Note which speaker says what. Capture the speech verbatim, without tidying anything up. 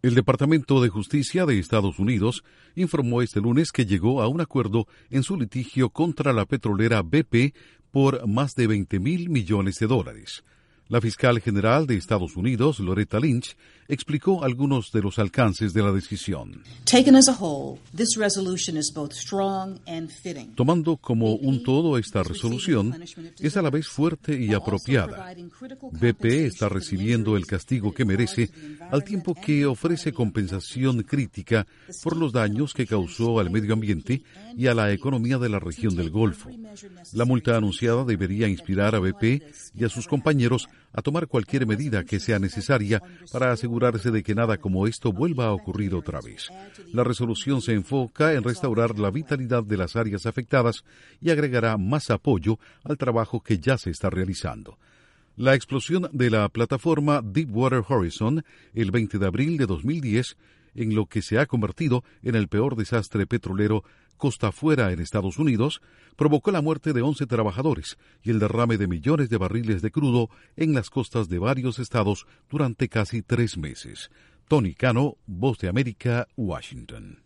Speaker 1: El Departamento de Justicia de Estados Unidos informó este lunes que llegó a un acuerdo en su litigio contra la petrolera B P por más de veinte mil millones de dólares. La fiscal general de Estados Unidos, Loretta Lynch, explicó algunos de los alcances de la decisión. Tomando como un todo, esta resolución es a la vez fuerte y apropiada. B P está recibiendo el castigo que merece, al tiempo que ofrece compensación crítica por los daños que causó al medio ambiente y a la economía de la región del Golfo. La multa anunciada debería inspirar a B P y a sus compañeros a tomar cualquier medida que sea necesaria para asegurarse de que nada como esto vuelva a ocurrir otra vez. La resolución se enfoca en restaurar la vitalidad de las áreas afectadas y agregará más apoyo al trabajo que ya se está realizando. La explosión de la plataforma Deepwater Horizon el veinte de abril de dos mil diez, en lo que se ha convertido en el peor desastre petrolero costa afuera en Estados Unidos, provocó la muerte de once trabajadores y el derrame de millones de barriles de crudo en las costas de varios estados durante casi tres meses. Tony Cano, Voz de América, Washington.